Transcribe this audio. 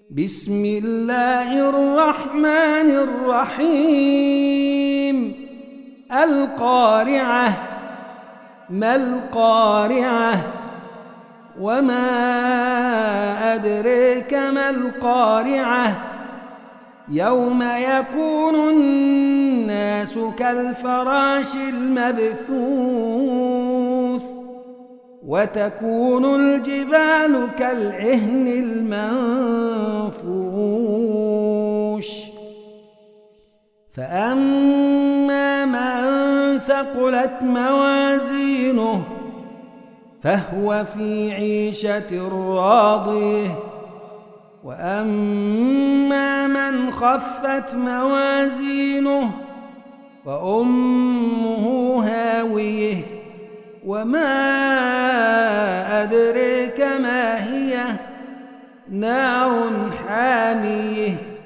بسم الله الرحمن الرحيم القارعة ما القارعة وما أدريك ما القارعة يوم يكون الناس كالفراش المبثوث وتكون الجبال كالعهن المنفوش فأما من ثقلت موازينه فهو في عيشة راضية وأما من خفت موازينه فأمه هاوية وما أدريك ما هي نار حامية